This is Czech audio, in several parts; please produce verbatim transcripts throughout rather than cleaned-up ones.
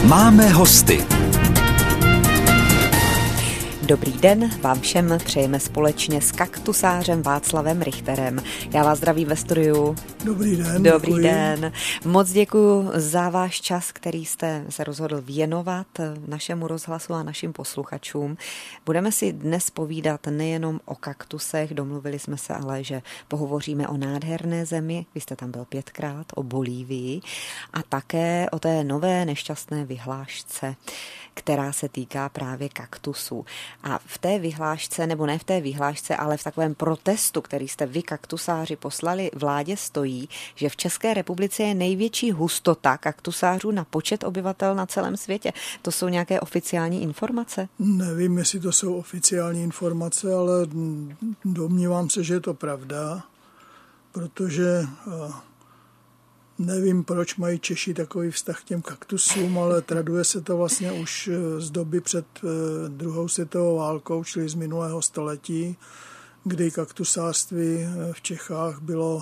Máme hosty. Dobrý den, vám všem přejeme společně s kaktusářem Václavem Richterem. Já vás zdravím ve studiu. Dobrý den. Dobrý děkuji. den. Moc děkuji za váš čas, který jste se rozhodl věnovat našemu rozhlasu a našim posluchačům. Budeme si dnes povídat nejenom o kaktusech, domluvili jsme se ale, že pohovoříme o nádherné zemi, vy jste tam byl pětkrát, o Bolívii a také o té nové nešťastné vyhlášce, která se týká právě kaktusů. A v té vyhlášce, nebo ne v té vyhlášce, ale v takovém protestu, který jste vy, kaktusáři, poslali vládě, stojí, že v České republice je největší hustota kaktusářů na počet obyvatel na celém světě. To jsou nějaké oficiální informace? Nevím, jestli to jsou oficiální informace, ale domnívám se, že je to pravda, protože nevím, proč mají Češi takový vztah k těm kaktusům, ale traduje se to vlastně už z doby před druhou světovou válkou, čili z minulého století, kdy kaktusářství v Čechách bylo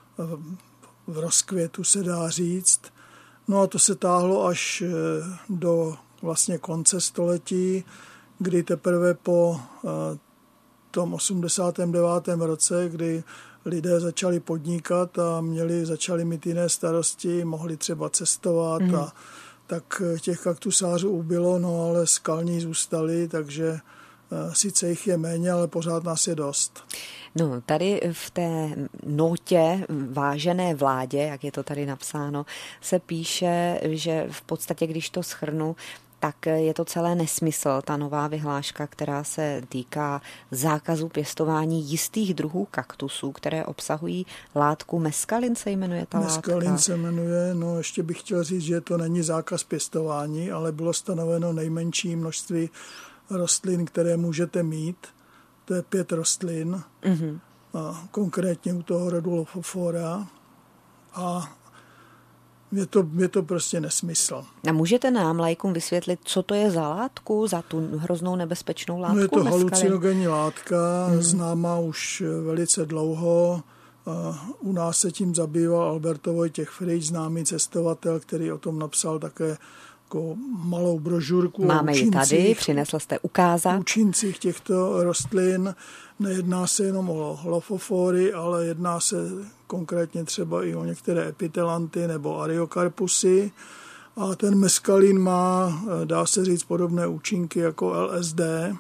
v rozkvětu, se dá říct. No a to se táhlo až do vlastně konce století, kdy teprve po tom osmdesátém devátém roce, kdy lidé začali podnikat a měli, začali mít jiné starosti, mohli třeba cestovat mm. a tak těch kaktusářů ubylo, no ale skalní zůstali, takže sice jich je méně, ale pořád nás je dost. No, tady v té notě vážené vládě, jak je to tady napsáno, se píše, že v podstatě, když to shrnu, tak je to celé nesmysl, ta nová vyhláška, která se týká zákazu pěstování jistých druhů kaktusů, které obsahují látku meskalin, se jmenuje ta látka. Meskalin se jmenuje, no ještě bych chtěl říct, že to není zákaz pěstování, ale bylo stanoveno nejmenší množství rostlin, které můžete mít. To je pět rostlin, mm-hmm. a konkrétně u toho rodu Lophophora a Je to, je to prostě nesmysl. A můžete nám, laikům, vysvětlit, co to je za látku, za tu hroznou nebezpečnou látku? No je to halucinogenní látka, hmm. známá už velice dlouho. U nás se tím zabýval Alberto Vojtěch Frič, známý cestovatel, který o tom napsal také jako malou brožurku. Máme ji tady, přinesl jste ukázat. Účincích těchto rostlin. Nejedná se jenom o Lophophory, ale jedná se konkrétně třeba i o některé epitelanty nebo ariokarpusy. A ten meskalin má, dá se říct, podobné účinky jako L S D.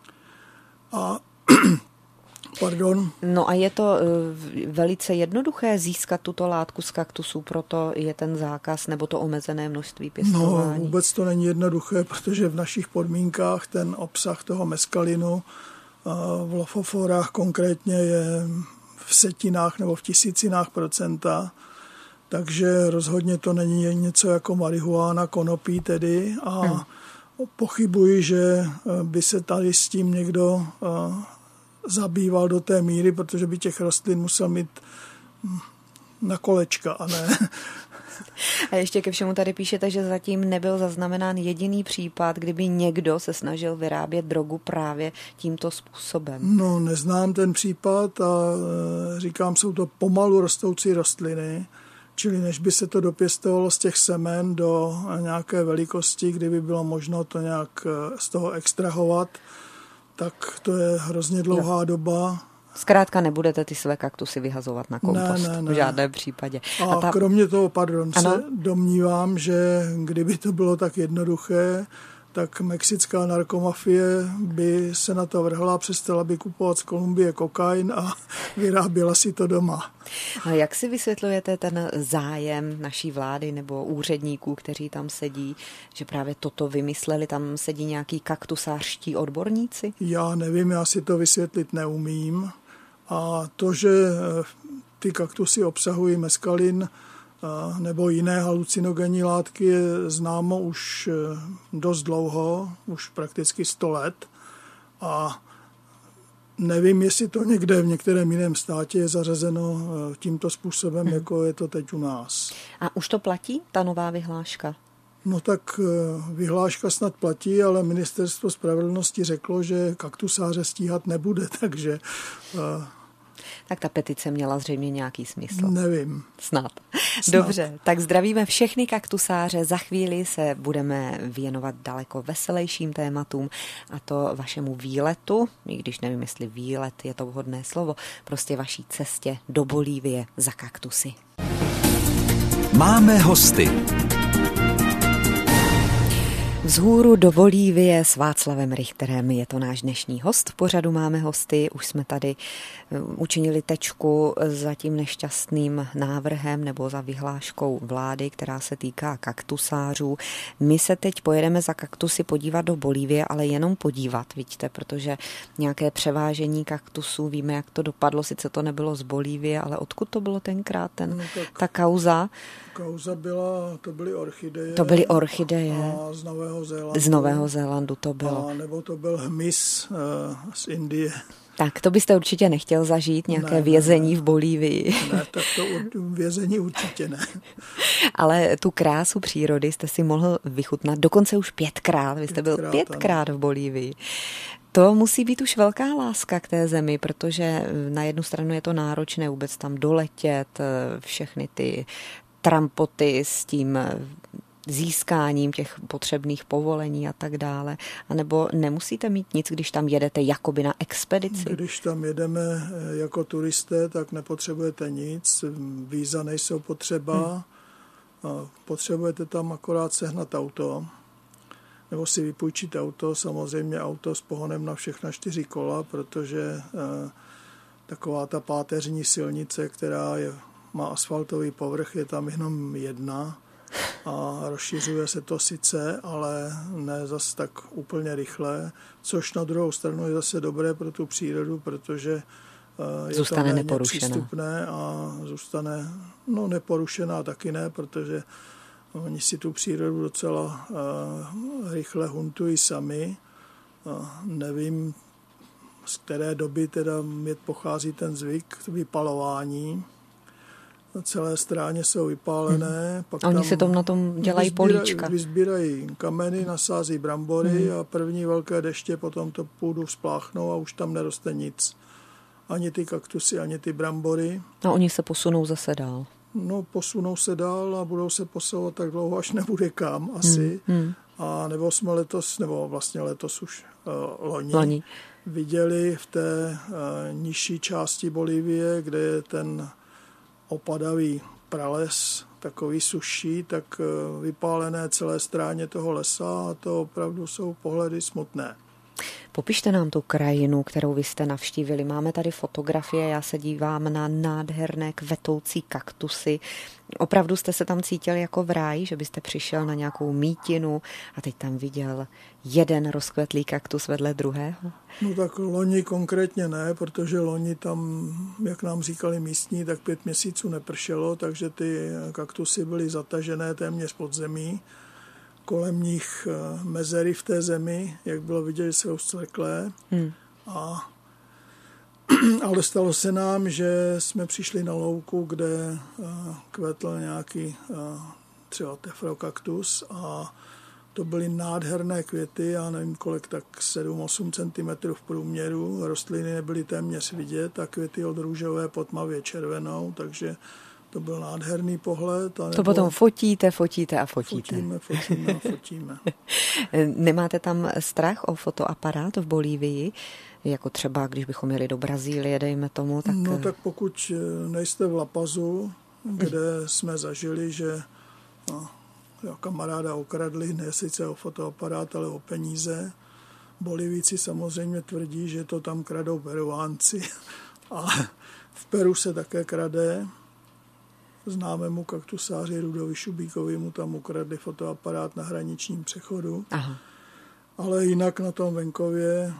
A pardon. No a je to velice jednoduché získat tuto látku z kaktusů, proto je ten zákaz nebo to omezené množství pěstování? No vůbec to není jednoduché, protože v našich podmínkách ten obsah toho meskalinu v Lophophorách konkrétně je v setinách nebo v tisícinách procenta, takže rozhodně to není něco jako marihuana, konopí tedy a hmm. pochybuji, že by se tady s tím někdo zabýval do té míry, protože by těch rostlin musel mít na kolečka a ne. A ještě ke všemu tady píšete, že zatím nebyl zaznamenán jediný případ, kdyby někdo se snažil vyrábět drogu právě tímto způsobem. No, neznám ten případ a říkám, jsou to pomalu rostoucí rostliny, čili než by se to dopěstovalo z těch semen do nějaké velikosti, kdyby bylo možno to nějak z toho extrahovat, tak to je hrozně dlouhá jo. doba. Zkrátka nebudete ty své kaktusy vyhazovat na kompost, ne, ne, ne. v žádném případě. A, a ta... kromě toho, pardon, ano? se domnívám, že kdyby to bylo tak jednoduché, tak mexická narkomafie by se na to vrhla, přestala by kupovat z Kolumbie kokain a vyráběla si to doma. A jak si vysvětlujete ten zájem naší vlády nebo úředníků, kteří tam sedí, že právě toto vymysleli, tam sedí nějaký kaktusářští odborníci? Já nevím, já si to vysvětlit neumím. A to, že ty kaktusy obsahují meskalin nebo jiné halucinogenní látky, je známo už dost dlouho, už prakticky sto let. A nevím, jestli to někde v některém jiném státě je zařazeno tímto způsobem, hmm. jako je to teď u nás. A už to platí, ta nová vyhláška? No tak vyhláška snad platí, ale ministerstvo spravedlnosti řeklo, že kaktusáře stíhat nebude, takže... Tak ta petice měla zřejmě nějaký smysl. Nevím. Snad. Snad. Dobře, tak zdravíme všechny kaktusáře. Za chvíli se budeme věnovat daleko veselějším tématům, a to vašemu výletu, i když nevím, jestli výlet je to vhodné slovo, prostě vaší cestě do Bolívie za kaktusy. Máme hosty. Vzhůru do Bolívie s Václavem Richterem je to náš dnešní host. V pořadu Máme hosty. Už jsme tady učinili tečku za tím nešťastným návrhem nebo za vyhláškou vlády, která se týká kaktusářů. My se teď pojedeme za kaktusy podívat do Bolívie, ale jenom podívat, vidíte, protože nějaké převážení kaktusů, víme, jak to dopadlo, sice to nebylo z Bolívie, ale odkud to bylo tenkrát, ten, no tak, ta kauza? Kauza byla, to byly orchideje. To byly orchideje. A z Nového Zélandu. Z Nového Zélandu to bylo. A nebo to byl hmyz uh, z Indie. Tak to byste určitě nechtěl zažít, nějaké ne, vězení ne, ne. v Bolívii. Ne, tak to vězení určitě ne. Ale tu krásu přírody jste si mohl vychutnat dokonce už pětkrát. Vy jste byl Pětkrát, pětkrát v Bolívii. To musí být už velká láska k té zemi, protože na jednu stranu je to náročné vůbec tam doletět, všechny ty trampoty s tím získáním těch potřebných povolení a tak dále. A nebo nemusíte mít nic, když tam jedete jakoby na expedici? Když tam jedeme jako turisté, tak nepotřebujete nic, víza nejsou potřeba, hmm. potřebujete tam akorát sehnat auto, nebo si vypůjčit auto, samozřejmě auto s pohonem na všechna čtyři kola, protože taková ta páteřní silnice, která je, má asfaltový povrch, je tam jenom jedna, a rozšiřuje se to sice, ale ne zas tak úplně rychle, což na druhou stranu je zase dobré pro tu přírodu, protože je zůstane to méně přístupné a zůstane no, neporušená taky ne, protože oni si tu přírodu docela uh, rychle huntují sami. Uh, nevím, z které doby teda pochází ten zvyk vypalování. Celé stráně jsou vypálené. Hmm. Pak Oni tam si tom na tom dělají vyzbírají, políčka. Vyzbírají kameny, nasází brambory hmm. a první velké deště potom to půdu spláchnou a už tam neroste nic. Ani ty kaktusy, ani ty brambory. A oni se posunou zase dál. No, posunou se dál a budou se posouvat tak dlouho, až nebude kam asi. Hmm. Hmm. A nebo jsme letos, nebo vlastně letos už uh, loni, loni, viděli v té uh, nižší části Bolívie, kde je ten opadavý prales, takový suší, tak vypálené celé stráně toho lesa a to opravdu jsou pohledy smutné. Popište nám tu krajinu, kterou vy jste navštívili. Máme tady fotografie, já se dívám na nádherné kvetoucí kaktusy. Opravdu jste se tam cítil jako v ráji, že byste přišel na nějakou mítinu a teď tam viděl jeden rozkvetlý kaktus vedle druhého? No tak loni konkrétně ne, protože loni tam, jak nám říkali místní, tak pět měsíců nepršelo, takže ty kaktusy byly zatažené téměř pod zemí. Kolem nich mezery v té zemi, jak bylo vidět, že jsou zcvrklé. Hmm. A, ale stalo se nám, že jsme přišli na louku, kde kvetl nějaký třeba tefrokaktus a to byly nádherné květy, já nevím kolik, tak sedm osm centimetrů v průměru. Rostliny nebyly téměř vidět a květy od růžové po tmavě červenou, takže to byl nádherný pohled. A to potom fotíte, fotíte a fotíte. Fotíme, fotíme a fotíme. Nemáte tam strach o fotoaparát v Bolívii? Jako třeba, když bychom jeli do Brazílie, dejme tomu, tak... No tak pokud nejste v La Pazu, kde jsme zažili, že no, jo, kamaráda okradli, ne sice o fotoaparát, ale o peníze. Bolivíci samozřejmě tvrdí, že to tam kradou Peruánci. A v Peru se také krade. Známému kaktusáři Rudovi Šubíkovi mu tam ukradli fotoaparát na hraničním přechodu. Aha. Ale jinak na tom venkově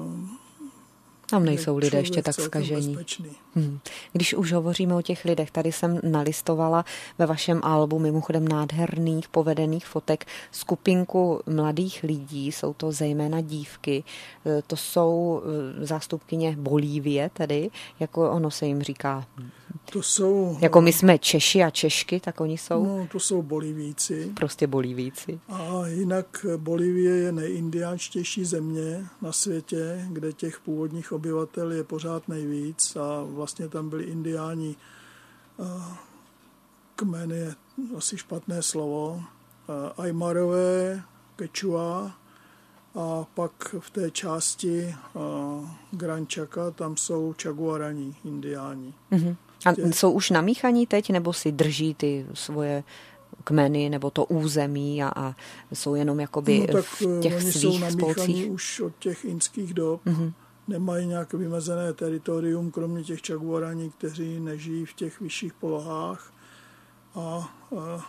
tam nejsou lidé ještě tak zkažení. Hmm. Když už hovoříme o těch lidech, tady jsem nalistovala ve vašem albu mimochodem nádherných povedených fotek skupinku mladých lidí, jsou to zejména dívky, to jsou zástupkyně Bolívie tedy, jako ono se jim říká. To jsou... Jako my jsme Češi a Češky, tak oni jsou? No, to jsou Bolivíci. Prostě Bolivíci. A jinak Bolívie je nejindiánštější země na světě, kde těch původních obyvatel je pořád nejvíc a vlastně tam byli indiáni, kmen je asi špatné slovo, Ajmarové, Kečua a pak v té části Gran Chaca tam jsou Čaguaraní indiáni. Mm-hmm. A Tě... jsou už namíchaní teď, nebo si drží ty svoje kmeny nebo to území a, a jsou jenom jakoby no, tak v těch oni svých jsou namíchaní spolcích? Už od těch inských dob. Mm-hmm. Nemají nějaké vymezené teritorium, kromě těch Čaguaraní, kteří nežijí v těch vyšších polohách. A, a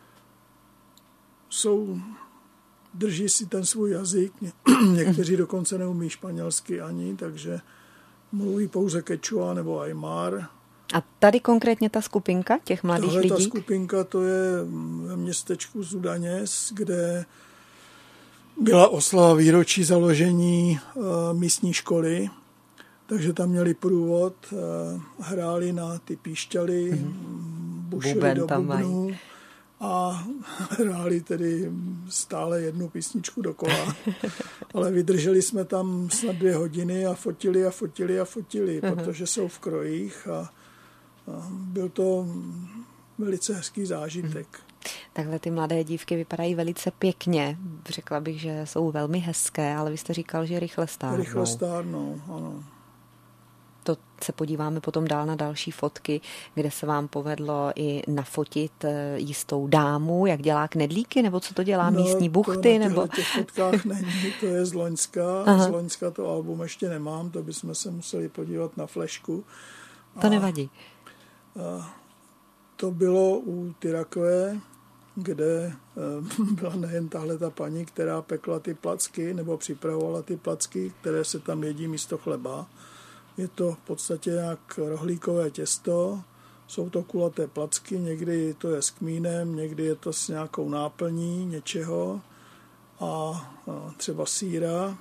jsou, drží si ten svůj jazyk. Někteří dokonce neumí španělsky ani, takže mluví pouze Quechua nebo Aymar. A tady konkrétně ta skupinka těch mladých Tahle lidí? Ta skupinka to je ve městečku Zudaněz, kde byla oslava výročí založení uh, místní školy, takže tam měli průvod, uh, hráli na ty píšťaly, mm-hmm. bušili do bubnů a hráli tedy stále jednu písničku dokola. Ale vydrželi jsme tam snad dvě hodiny a fotili a fotili a fotili, mm-hmm. protože jsou v krojích a, a byl to velice hezký zážitek. Mm-hmm. Takhle ty mladé dívky vypadají velice pěkně. Řekla bych, že jsou velmi hezké, ale vy jste říkal, že rychle stárnou. Rychle stárnou, ano. To se podíváme potom dál na další fotky, kde se vám povedlo i nafotit jistou dámu, jak dělá knedlíky, nebo co to dělá, no, místní buchty? To na nebo... těch fotkách není, to je z Loňska. Aha. Z Loňska to album ještě nemám, to bychom se museli podívat na flešku. To a, nevadí. A to bylo u Tyrakve, kde byla nejen tahle ta paní, která pekla ty placky, nebo připravovala ty placky, které se tam jedí místo chleba. Je to v podstatě jak rohlíkové těsto, jsou to kulaté placky, někdy to je s kmínem, někdy je to s nějakou náplní něčeho a, a třeba sýra.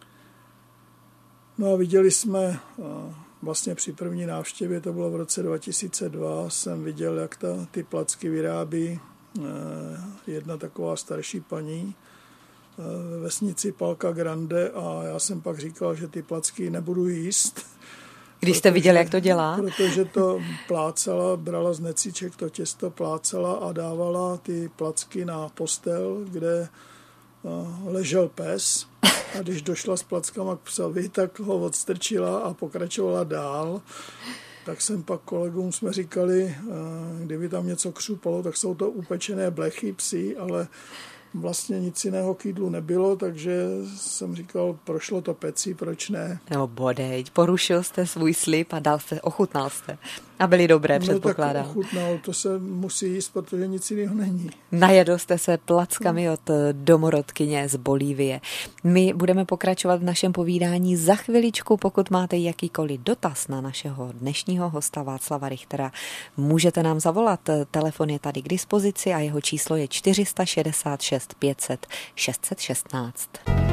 No a viděli jsme vlastně při první návštěvě, to bylo v roce dva tisíce dva, jsem viděl, jak ta, ty placky vyrábí jedna taková starší paní ve vesnici Palca Grande a já jsem pak říkal, že ty placky nebudu jíst. Když jste protože, viděl, jak to dělá? Protože to plácala, brala z necíček to těsto, plácala a dávala ty placky na postel, kde ležel pes. A když došla s plackama k psovi, tak ho odstrčila a pokračovala dál. Tak jsem pak kolegům jsme říkali, kdyby tam něco křupalo, tak jsou to upečené blechy psí, ale vlastně nic jiného k jídlu nebylo, takže jsem říkal, prošlo to peci, proč ne? No bodej, porušil jste svůj slib a dal jste, ochutnal jste. A byly dobré, no, předpokládám. No tak ochutnal, to se musí jíst, protože nic jiného není. Najedl jste se plackami od domorodkyně z Bolívie. My budeme pokračovat v našem povídání za chviličku. Pokud máte jakýkoliv dotaz na našeho dnešního hosta Václava Richtera, můžete nám zavolat. Telefon je tady k dispozici a jeho číslo je čtyři šedesát šest pět set šest set šestnáct.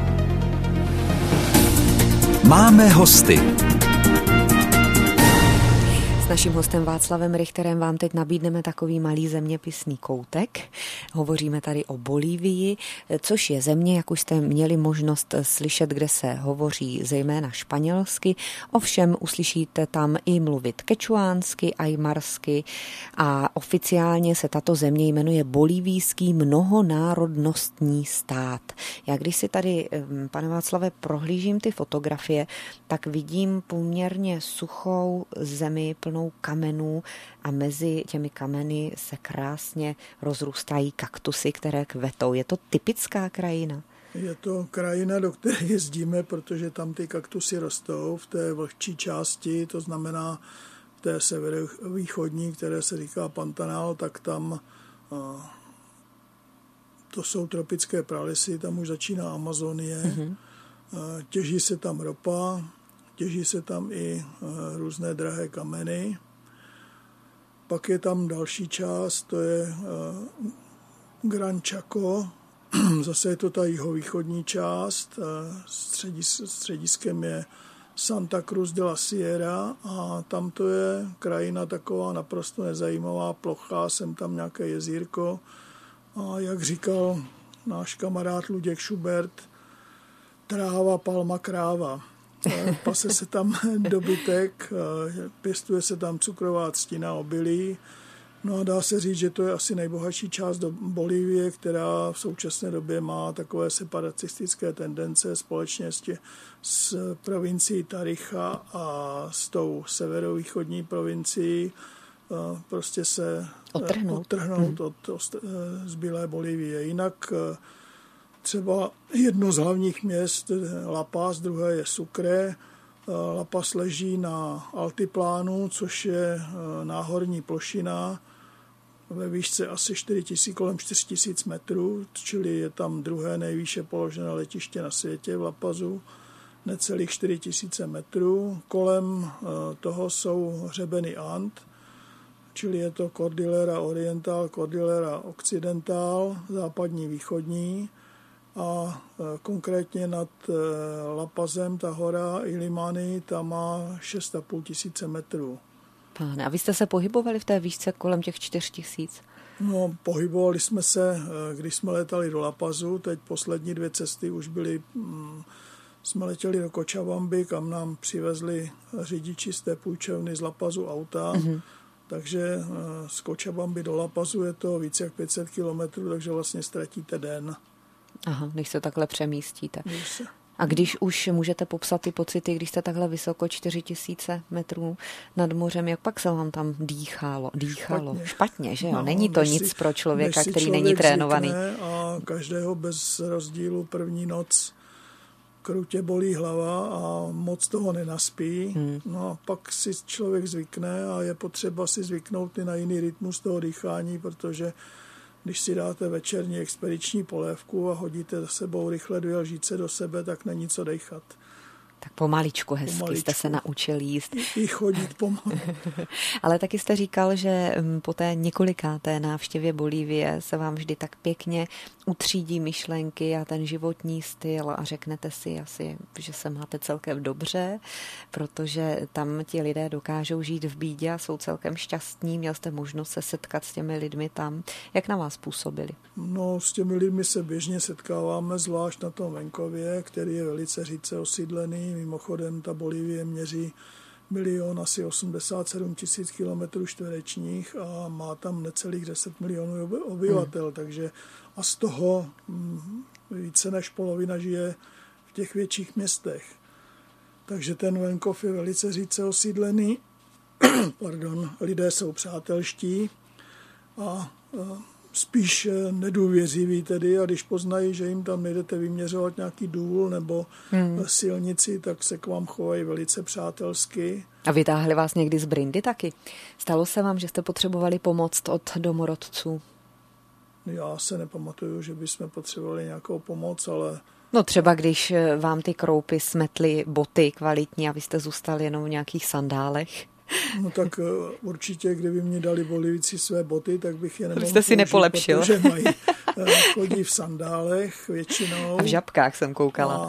Máme hosty. S naším hostem Václavem Richterem vám teď nabídneme takový malý zeměpisný koutek. Hovoříme tady o Bolívii, což je země, jak už jste měli možnost slyšet, kde se hovoří zejména španělsky. Ovšem uslyšíte tam i mluvit kečuánsky, ajmarsky a oficiálně se tato země jmenuje Bolívijský mnohonárodnostní stát. Já když si tady, pane Václave, prohlížím ty fotografie, tak vidím poměrně suchou zemi plnou kamenů a mezi těmi kameny se krásně rozrůstají kaktusy, které kvetou. Je to typická krajina? Je to krajina, do které jezdíme, protože tam ty kaktusy rostou v té vlhčí části, to znamená v té severovýchodní, které se říká Pantanal, tak tam to jsou tropické pralesy, tam už začíná Amazonie, mm-hmm. těží se tam ropa, těží se tam i různé drahé kameny. Pak je tam další část, to je Gran Chaco, zase je to ta jihovýchodní část, středis, střediskem je Santa Cruz de la Sierra a tam to je krajina taková naprosto nezajímavá plocha, sem tam nějaké jezírko a jak říkal náš kamarád Luděk Schubert, tráva, palma, kráva. pase se tam dobytek, pěstuje se tam cukrová třtina, obilí. No a dá se říct, že to je asi nejbohatší část do Bolívie, která v současné době má takové separatistické tendence společně s, tě, s provincií Tarija a s tou severovýchodní provincií prostě se odtrhnout, odtrhnout hmm. od, od zbylé Bolívie. Jinak třeba jedno z hlavních měst, La Paz, druhé je Sucre. La Paz leží na altiplánu, což je náhorní plošina ve výšce asi čtyři tisíce, kolem čtyři tisíce metrů, čili je tam druhé nejvýše položené letiště na světě v La Pazu, necelých čtyři tisíce metrů. Kolem toho jsou hřebeny And, čili je to Cordillera Oriental, Cordillera Occidental, západní, východní. A konkrétně nad La Pazem ta hora Illimani, ta má šest a půl tisíce metrů. Páne, a vy jste se pohybovali v té výšce kolem těch čtyř tisíc? No, pohybovali jsme se, když jsme letali do La Pazu, teď poslední dvě cesty už byly, jsme letěli do Cochabamby, kam nám přivezli řidiči z té půjčovny z La Pazu auta, mm-hmm. takže z Cochabamby do La Pazu je to více jak pět set kilometrů, takže vlastně ztratíte den. Aha, když se takhle přemístíte. Se... A když už můžete popsat ty pocity, když jste takhle vysoko čtyři tisíce metrů nad mořem, jak pak se vám tam dýchalo? dýchalo? Špatně, Špatně že jo? No, není to nic si, pro člověka, který člověk není trénovaný. A každého bez rozdílu první noc krutě bolí hlava a moc toho nenaspí. Hmm. No a pak si člověk zvykne a je potřeba si zvyknout i na jiný rytmus toho dýchání, protože když si dáte večerní expediční polévku a hodíte za sebou rychle dvě lžíce do sebe, tak není co dejchat. Tak pomaličku hezky pomaličku. Jste se naučil jíst. I chodit pomalu. Ale taky jste říkal, že po té několikáté návštěvě Bolívie se vám vždy tak pěkně utřídí myšlenky a ten životní styl a řeknete si asi, že se máte celkem dobře, protože tam ti lidé dokážou žít v bídě a jsou celkem šťastní. Měl jste možnost se setkat s těmi lidmi tam. Jak na vás působili? No, s těmi lidmi se běžně setkáváme, zvlášť na tom venkově, který je velice řídce osídlený. Mimochodem, ta Bolívie měří milion asi osmdesát sedm tisíc kilometrů čtverečních a má tam necelých deset milionů obyvatel, hmm. takže a z toho více než polovina žije v těch větších městech. Takže ten venkov je velice řídce osídlený. Pardon, lidé jsou přátelští a, a spíš nedůvěřiví tedy a když poznají, že jim tam nejdete vyměřovat nějaký důl nebo hmm. silnici, tak se k vám chovají velice přátelsky. A vytáhli vás někdy z brindy taky? Stalo se vám, že jste potřebovali pomoc od domorodců? Já se nepamatuju, že bychom potřebovali nějakou pomoc, ale... No třeba když vám ty kroupy smetly boty kvalitní a vy jste zůstali jenom v nějakých sandálech. No tak určitě, kdyby mě dali Bolívici své boty, tak bych je nemohl jste si nepolepšil. Protože mají, chodí v sandálech většinou. A v žabkách jsem koukala.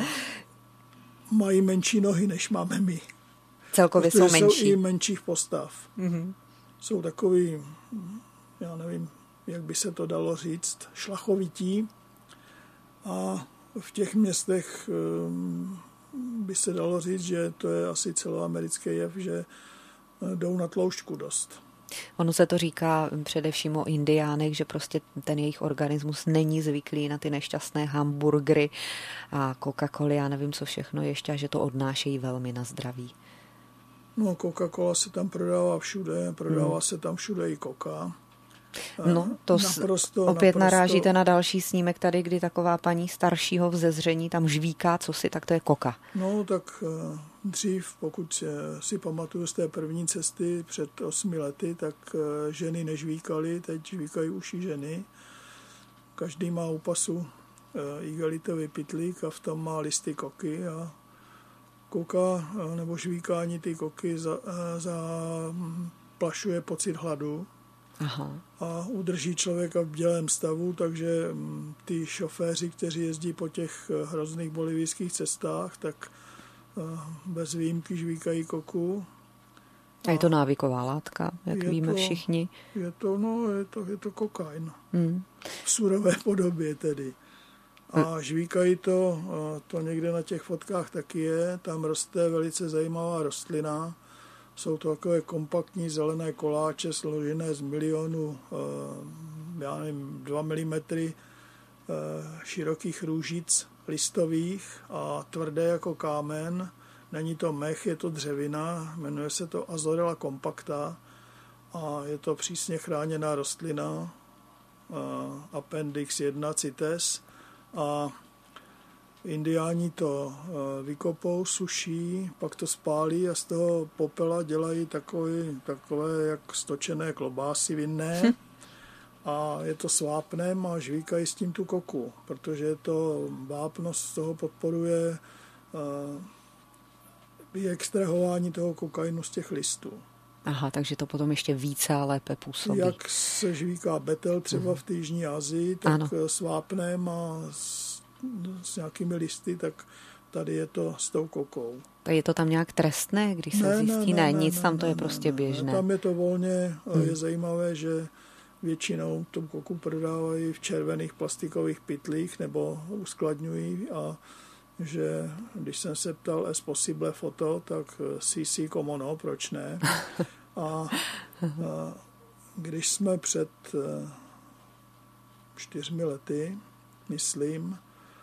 Mají menší nohy, než máme my. Celkově jsou menší. Jsou i menších postav. Mm-hmm. Jsou takový, já nevím, jak by se to dalo říct, šlachovití. A v těch městech by se dalo říct, že to je asi celoamerický jev, že jdou na tloušťku dost. Ono se to říká především o indiánech, že prostě ten jejich organismus není zvyklý na ty nešťastné hamburgery a Coca-Coly, já nevím, co všechno ještě, a že to odnášejí velmi na zdraví. No, Coca-Cola se tam prodává všude, prodává hmm. se tam všude i Coca. No, to naprosto, opět naprosto... narážíte na další snímek tady, kdy taková paní staršího vzezření tam žvíká cosi, tak to je Coca. No, tak dřív, pokud si pamatuju z té první cesty před osmi lety, tak ženy nežvíkaly, teď žvíkají uši ženy. Každý má u pasu igelitový pytlík a v tom má listy koky a Coca nebo žvíkání ty koky zaplašuje za pocit hladu. Aha. A udrží člověka v bdělém stavu, takže ty šoféři, kteří jezdí po těch hrozných bolivijských cestách, tak bez výjimky žvíkají koku. A je to návyková látka, jak víme to, všichni? Je to, no, je to, je to kokain. Hmm. V surové podobě tedy. A žvíkají to, to někde na těch fotkách taky je, tam roste velice zajímavá rostlina. Jsou to takové kompaktní zelené koláče složené z milionu, já nevím, dva milimetry širokých růžic listových a tvrdé jako kámen. Není to mech, je to dřevina, jmenuje se to Azorella compacta a je to přísně chráněná rostlina, Appendix jedna CITES, a indiáni to vykopou, suší, pak to spálí a z toho popela dělají takové, takové jak stočené klobásy vinné. Hm. A je to s vápnem a žvíkají s tím tu koku, protože to vápno z toho podporuje vyextrahování toho kokainu z těch listů. Aha, takže to potom ještě více a lépe působí. Jak se žvíká betel třeba v té Jižní Asii, tak ano. s vápnem a s, s nějakými listy, tak tady je to s tou kokou. Je to tam nějak trestné, když se ne, zjistí? Ne, ne, ne nic, ne, tam to ne, je prostě ne, běžné. Tam je to volně, hmm. je zajímavé, že většinou tu koku prodávají v červených plastikových pytlích nebo uskladňují a že když jsem se ptal es possible foto, tak C C komono, proč ne? A, a když jsme před čtyřmi lety, myslím,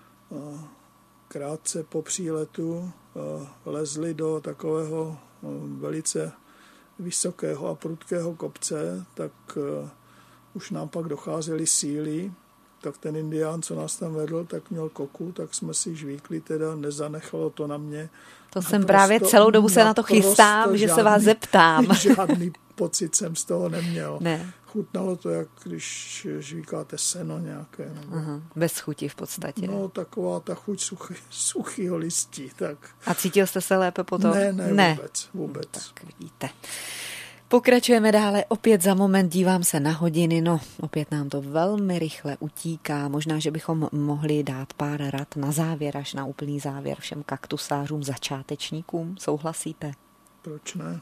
krátce po příletu lezli do takového velice vysokého a prudkého kopce, tak už nám pak docházely síly, tak ten indián, co nás tam vedl, tak měl koku, tak jsme si žvíkli, teda nezanechalo to na mě. To jsem právě celou dobu se na to chystám, že žádný, se vás zeptám. Žádný pocit jsem z toho neměl. Ne. Chutnalo to, jak když žvíkáte seno nějaké. Nebo... Aha, bez chuti v podstatě. No, taková ta chuť suchý, suchýho listí. Tak. A cítil jste se lépe potom? Ne, ne, ne. vůbec. vůbec. No, tak vidíte. Pokračujeme dále, opět za moment dívám se na hodiny, no opět nám to velmi rychle utíká, možná, že bychom mohli dát pár rad na závěr, až na úplný závěr všem kaktusářům, začátečníkům, souhlasíte? Proč ne?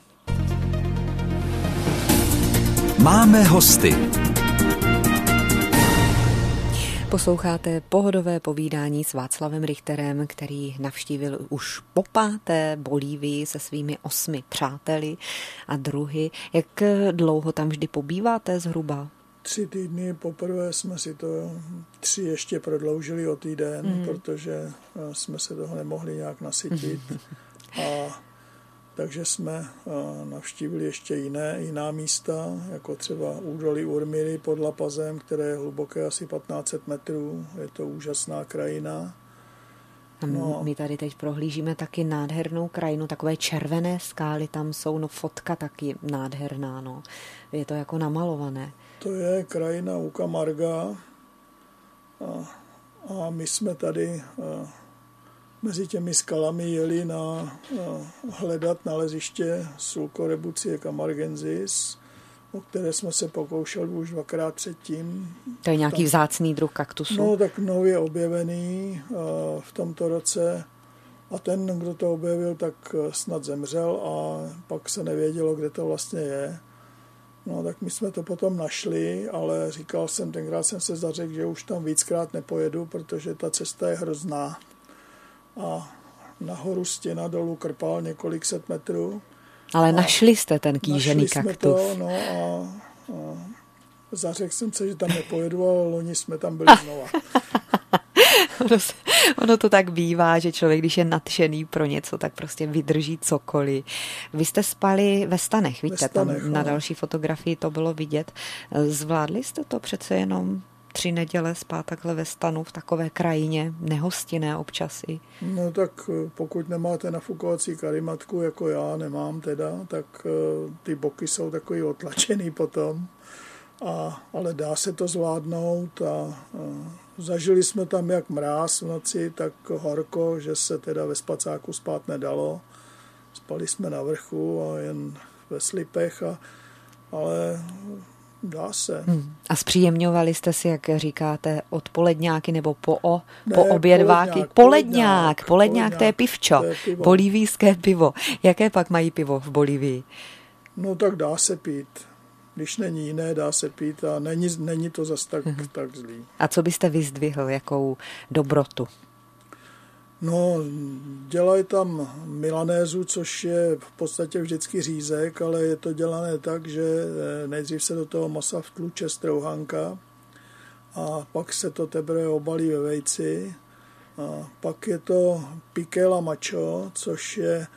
Máme hosty. Posloucháte pohodové povídání s Václavem Richterem, který navštívil už po páté Bolívii se svými osmi přáteli a druhy. Jak dlouho tam vždy pobýváte zhruba? Tři týdny, poprvé jsme si to tři ještě prodloužili o týden, mm. protože jsme se toho nemohli nějak nasytit. A takže jsme navštívili ještě jiné, jiná místa, jako třeba údolí Urmily pod La Pazem, které je hluboké asi patnáct set metrů. Je to úžasná krajina. No, my tady teď prohlížíme taky nádhernou krajinu, takové červené skály tam jsou, no fotka taky nádherná, no. Je to jako namalované. To je krajina u Camarga a, a my jsme tady a, mezi těmi skalami jeli na a, hledat naleziště Sulcorebucie camargensis, o které jsme se pokoušeli už dvakrát předtím. To je nějaký tam vzácný druh kaktusu? No, tak nově objevený a, v tomto roce. A ten, kdo to objevil, tak snad zemřel a pak se nevědělo, kde to vlastně je. No, tak my jsme to potom našli, ale říkal jsem, tenkrát jsem se zařekl, že už tam víckrát nepojedu, protože ta cesta je hrozná. A nahoru stěna, dolů krpál několik set metrů. Ale a našli jste ten kýžený kaktus. Našli jsme to, no a, a zařekl jsem se, že tam nepojedu, ale loni jsme tam byli znova. ono, se, ono to tak bývá, že člověk, když je nadšený pro něco, tak prostě vydrží cokoliv. Vy jste spali ve stanech, víte, ve stanech, tam na další fotografii to bylo vidět. Zvládli jste to přece jenom tři neděle spát takhle ve stanu v takové krajině, nehostinné občas i? No tak pokud nemáte nafukovací karimatku, jako já nemám teda, tak ty boky jsou takový otlačený potom. A, ale dá se to zvládnout a, a zažili jsme tam jak mráz v noci, tak horko, že se teda ve spacáku spát nedalo. Spali jsme na vrchu a jen ve slipech, a, ale dá se. Hmm. A zpříjemňovali jste si, jak říkáte, odpoledňáky nebo po, o, ne, po obědváky? Poledňák, poledňák, poledňák, to je pivčo, to je pivo. Bolívijské pivo. Jaké pak mají pivo v Bolívii? No tak dá se pít. když není jiné, dá se pít a není, není to zas tak, mm-hmm. tak zlý. A co byste vyzdvihl, jakou dobrotu? No, dělají tam milanézu, což je v podstatě vždycky řízek, ale je to dělané tak, že nejdřív se do toho masa vtluče strouhanka a pak se to teprve obalí ve vejci. A pak je to piqué la macho, což je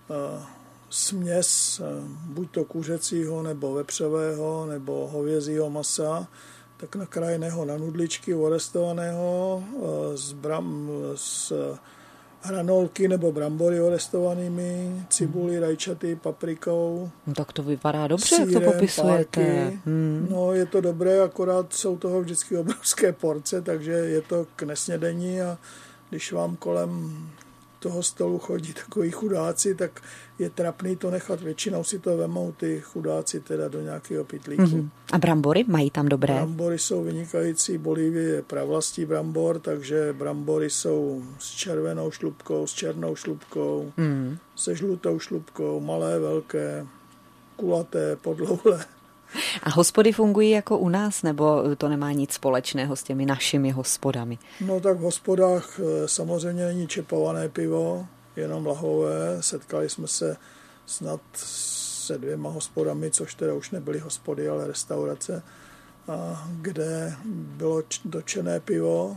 směs buď to kuřecího, nebo vepřového, nebo hovězího masa, tak nakrájeného na nudličky, orestovaného z, bram, z hranolky nebo brambory orestovanými, cibuli, rajčaty, paprikou. No, tak to vypadá dobře, sýrem, jak to popisujete. Hmm. No, je to dobré, akorát jsou toho vždycky obrovské porce, takže je to k nesnědení a když vám kolem toho stolu chodí takový chudáci, tak je trapný to nechat. Většinou si to vemou ty chudáci teda do nějakého pytlíku. Mm-hmm. A brambory mají tam dobré? Brambory jsou vynikající. Bolívie je pravlastí brambor, takže brambory jsou s červenou šlupkou, s černou šlupkou, mm. se žlutou šlupkou, malé, velké, kulaté, podlouhlé. A hospody fungují jako u nás, nebo to nemá nic společného s těmi našimi hospodami? No tak v hospodách samozřejmě není čepované pivo, jenom lahové. Setkali jsme se snad se dvěma hospodami, což teda už nebyly hospody, ale restaurace, a kde bylo dočené pivo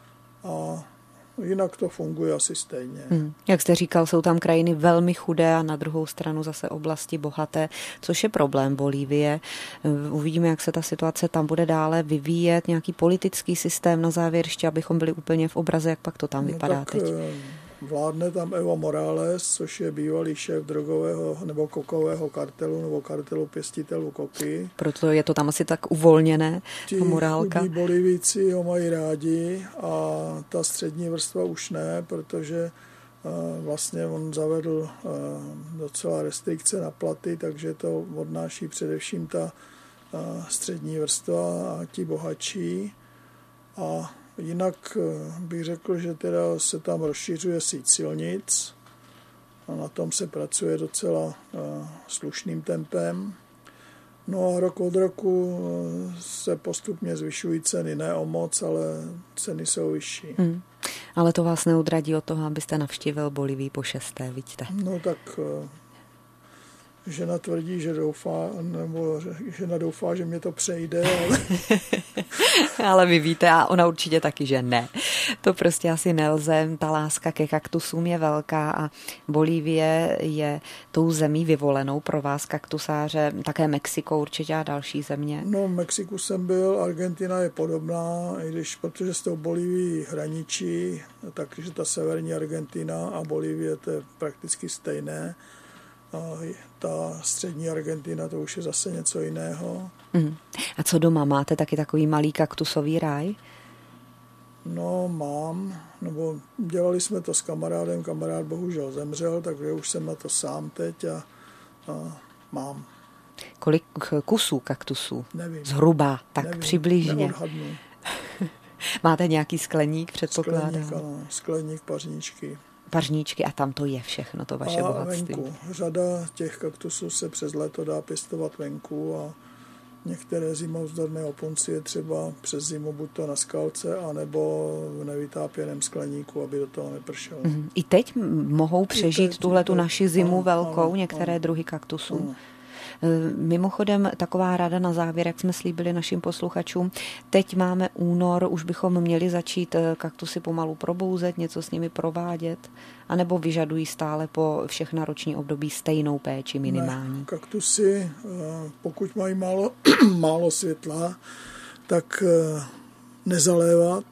a jinak to funguje asi stejně. Hmm. Jak jste říkal, jsou tam krajiny velmi chudé a na druhou stranu zase oblasti bohaté, což je problém Bolívie. Uvidíme, jak se ta situace tam bude dále vyvíjet, nějaký politický systém na závěr, ještě abychom byli úplně v obraze, jak pak to tam no vypadá tak, teď. Vládne tam Evo Morales, což je bývalý šéf drogového nebo kokového kartelu nebo kartelu pěstitelů koky. Proto je to tam asi tak uvolněné, Ti morálka. Ti chudí Bolívíci ho mají rádi a ta střední vrstva už ne, protože uh, vlastně on zavedl uh, docela restrikce na platy, takže to odnáší především ta uh, střední vrstva a ti bohatší. A jinak bych řekl, že teda se tam rozšiřuje síť silnic a na tom se pracuje docela uh, slušným tempem. No a rok od roku uh, se postupně zvyšují ceny, ne o moc, ale ceny jsou vyšší. Hmm. Ale to vás neodradí od toho, abyste navštívil Bolívii po šesté, vidíte? No tak uh, žena tvrdí, že doufá, nebo žena doufá, že mě to přejde, ale... Ale vy víte, a ona určitě taky, že ne. To prostě asi nelze. Ta láska ke kaktusům je velká a Bolívie je tou zemí vyvolenou pro vás, kaktusáře. Také Mexiko určitě a další země. No, v Mexiku jsem byl, Argentina je podobná, i když, protože s tou Bolívií hraničí, takže ta severní Argentina a Bolívie, to je prakticky stejné. A ta střední Argentina, to už je zase něco jiného. Mm. A co doma? Máte taky takový malý kaktusový ráj? No, mám. Nebo dělali jsme to s kamarádem. Kamarád bohužel zemřel, takže už jsem na to sám teď a, a mám. Kolik kusů kaktusů? Nevím. Zhruba, tak Nevím, přibližně. Neodhadnu. Máte nějaký skleník, předpokládám? Skleník, ano. Skleník, pařníčky. Pařníčky a tam to je všechno, to vaše a bohatství. Venku. Řada těch kaktusů se přes léto dá pěstovat venku a některé zimovzdorné opunci je třeba přes zimu buď to na skalce, anebo v nevytápěném skleníku, aby do toho nepršelo. Mm. I teď mohou přežít tuhle tu naši zimu ano, velkou, ano, některé ano, druhy kaktusů. Ano. Mimochodem, taková rada na závěr, jak jsme slíbili našim posluchačům. Teď máme únor, už bychom měli začít kaktusy pomalu probouzet, něco s nimi provádět, anebo vyžadují stále po všechna roční období stejnou péči minimální? Ne, kaktusy, pokud mají málo, málo světla, tak nezalévat,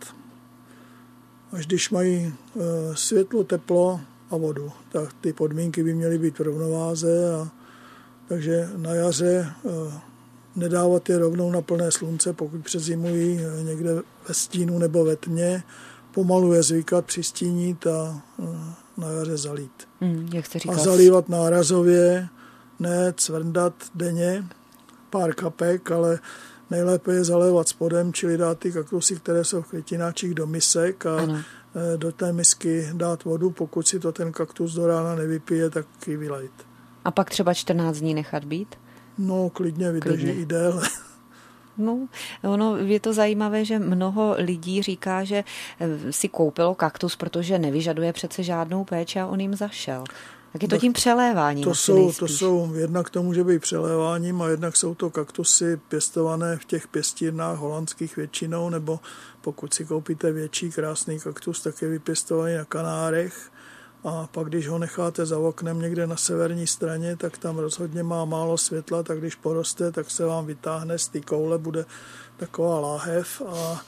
až když mají světlo, teplo a vodu. Tak ty podmínky by měly být v rovnováze a takže na jaře nedávat je rovnou na plné slunce, pokud přezimují někde ve stínu nebo ve tmě, pomalu je zvykat, přistínit a na jaře zalít. Mm, jak jste říkal. A zalívat nárazově, ne cvrndat denně, pár kapek, ale nejlépe je zalévat spodem, čili dát ty kaktusy, které jsou v květináčích, do misek a ano. Do té misky dát vodu, pokud si to ten kaktus do rána nevypije, tak ji vylejt. A pak třeba čtrnáct dní nechat být? No, klidně vydrží klidně. i déle. No, ono je to zajímavé, že mnoho lidí říká, že si koupilo kaktus, protože nevyžaduje přece žádnou péči a on jim zašel. Tak je to tím přeléváním. To jsou, to jsou, jednak to může být přeléváním a jednak jsou to kaktusy pěstované v těch pěstírnách holandských většinou, nebo pokud si koupíte větší krásný kaktus, tak je vypěstovaný na Kanárech. A pak, když ho necháte za oknem někde na severní straně, tak tam rozhodně má málo světla, tak když poroste, tak se vám vytáhne z té koule, bude taková láhev a, a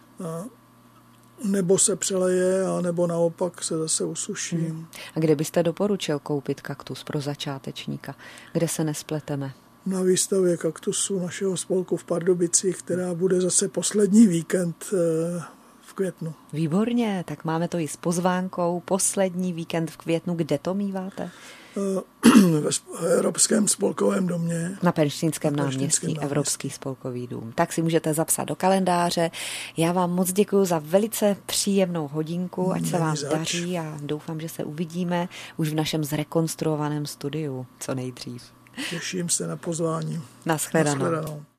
nebo se přeleje, a nebo naopak se zase usuší. Hmm. A kde byste doporučil koupit kaktus pro začátečníka? Kde se nespleteme? Na výstavě kaktusů našeho spolku v Pardubicích, která bude zase poslední víkend v květnu. Výborně, tak máme to i s pozvánkou. Poslední víkend v květnu, kde to míváte? V Evropském spolkovém domě. Na Pernštejnském náměstí, náměstí, Evropský spolkový dům. Tak si můžete zapsat do kalendáře. Já vám moc děkuji za velice příjemnou hodinku, ať Není se vám zač. daří a doufám, že se uvidíme už v našem zrekonstruovaném studiu co nejdřív. Těším se na pozvání. Naschledanou. Naschledanou.